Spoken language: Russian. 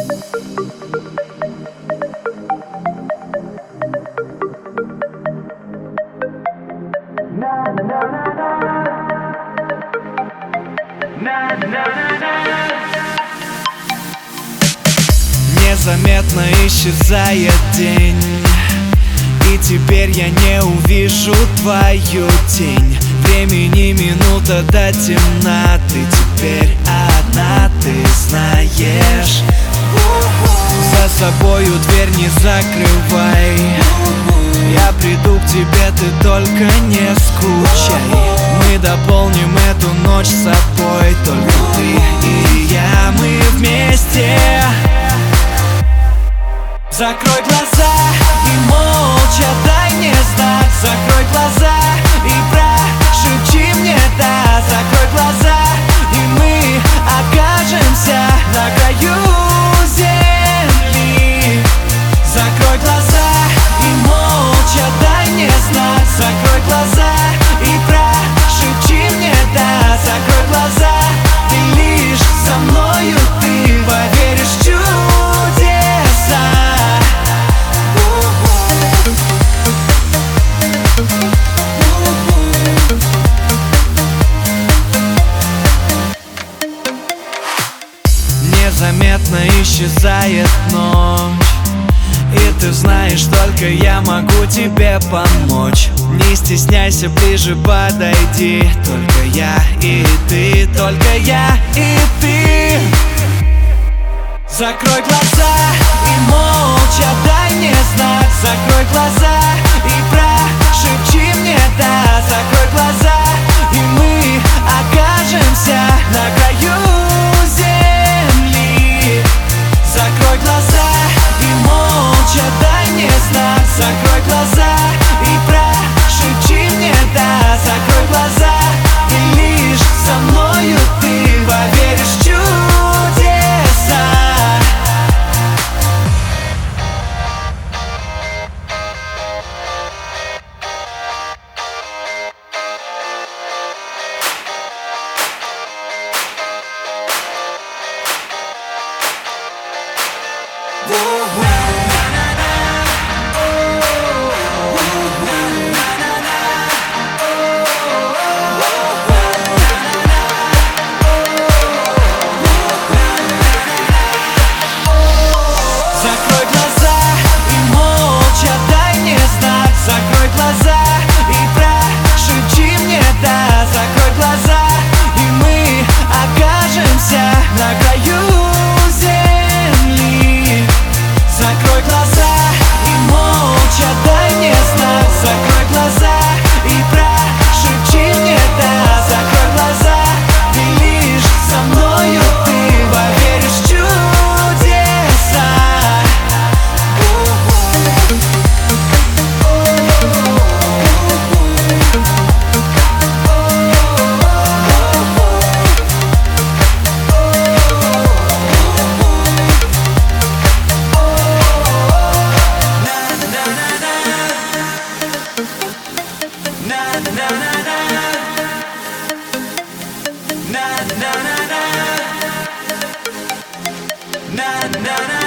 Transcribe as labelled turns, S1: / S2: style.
S1: Незаметно исчезает день, и теперь я не увижу твою тень. Времени минута до темна, ты теперь одна, ты знаешь. За собою дверь не закрывай, я приду к тебе, ты только не скучай. Мы дополним эту ночь с собой, только ты и я, мы вместе. Закрой глаза и молча дай мне знак. Закрой глаза и прошепчи мне да. Закрой глаза и мы окажемся на краю земли. Закрой глаза и молча дай мне знак. Закрой глаза и прошепчи мне да. Закрой глаза и лишь со мною ты поверишь в чудеса. Незаметно исчезает ночь, и ты знаешь, только я могу тебе помочь. Не стесняйся, ближе подойди. Только я и ты, только я и ты. Закрой глаза и молча дай мне знак. Закрой глаза и прошепчи мне да. Закрой глаза и мы окажемся на краю земли. Закрой глаза и молча дай мне знак. Закрой глаза и прошепчи мне да. Закрой глаза и лишь со мною ты поверишь в чудеса. Закрой глаза и молча дай мне знак. Закрой глаза и прошепчи мне да. Закрой глаза и мы окажемся на краю земли. Закрой глаза и молча дай мне знак. Закрой глаза и прошепчи мне да. Закрой глаза и лишь со мною ты поверишь в чудеса. Na na na